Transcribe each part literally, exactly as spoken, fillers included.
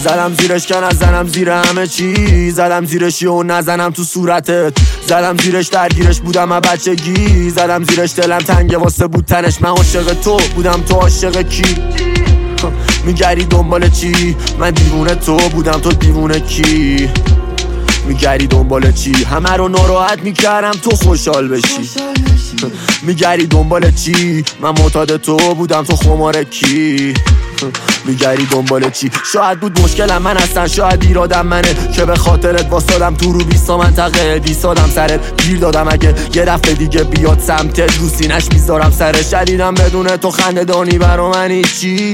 زدم زیرش که نزنم زیر همه چی، زدم زیرش و نزنم تو صورتت، زدم زیرش درگیرش بودم از بچگی، زدم زیرش دلم تنگه واسه بود تنش، من عاشق تو بودم تو عاشق کی؟ میگردی دنبال چی؟ من دیوونه تو بودم تو دیوونه کی؟ میگردی دنبال چی؟ همه رو ناراحت میکردم تو خوشحال بشی. میگردی دنبال چی؟ من معتاد تو بودم تو خمار کی؟ میگردی دنبال چی؟ شاید بود مشکلم من هستن، شاید ایرادم منه که به خاطرت واسادم تو رو بیستا منطقه دیسادم سرت، گیر دادم اگه یه دفعه دیگه بیاد سمتت رو سینش میذارم سرش. شدیدم بدون تو خنده دانی برا من هیچی،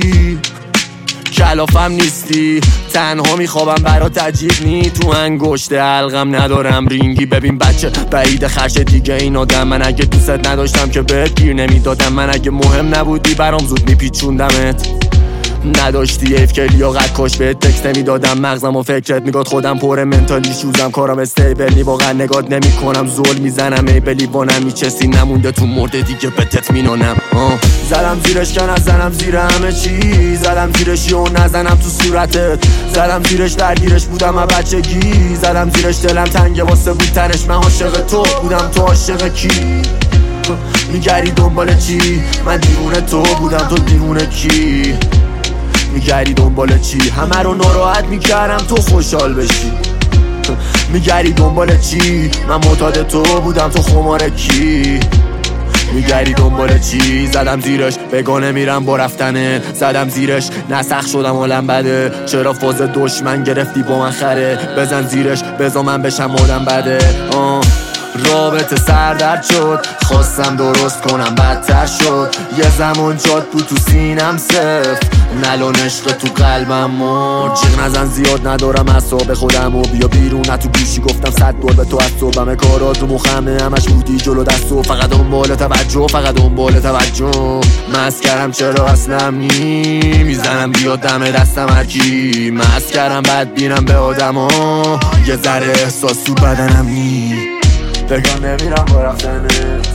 کلافم نیستی، تنها میخوابم برات عجیب نی، تو انگشت حلقم ندارم رینگی. ببین بچه بعید خرش دیگه این آدم، من اگه دوست نداشتم که بهت گیر نمیدادم، من اگه مهم نبودی برام زود میپیچوندمت، نداشتی ایف که لیاقت کاش بهت تکست نمیدادم، مغزم و فکرت میگاد خودم پر منتالی شوزم، کارم استیبلی واقعا نگات نمی کنم، زول میزنم ای بلیوانم میچسی نمونده تو مرده دیگه بهت مینانم. زدم زیرش که نزنم زیر همه چی، زدم زیرش و نزنم تو صورتت، زدم زیرش درگیرش بودم از بچگی، زدم زیرش دلم تنگه واسه بود تنش، من عاشق تو بودم تو عاشق کی؟ میگردی دنبال چی؟ من دیوونه تو بودم تو دیوونه کی؟ میگردی دنبال چی؟ همه رو ناراحت میکردم تو خوشحال بشی. میگردی دنبال چی؟ من معتاد تو بودم تو خمار کی؟ میگردی دنبال چی؟ زدم زیرش بگانه میرم با رفتنه، زدم زیرش نسخ شدم حالم بده، چرا فاز دشمن گرفتی با من خره، بزن زیرش بزا من بشم آدم بده. آه رابطه سردرد شد، خواستم درست کنم بدتر شد، یه زمان جاد بود تو سینم سفت، نلان عشق تو قلبم مرد، جیغ نزن زیاد ندارم اعصاب خودم و بیا بیرون، نه تو گوشی گفتم صد بار به تو از صبحمه، کارات رو مخمه همش بودی جلو دست و فقط دنبال توجه، فقط دنبال توجه، مسکرم چرا اصلم نی، میزنم بیاد دم دستم هرکی، مسکرم بد بینم به آدم ها، یه ذره احساس تو بدنم نی، بگم نمیرم با رفتنه.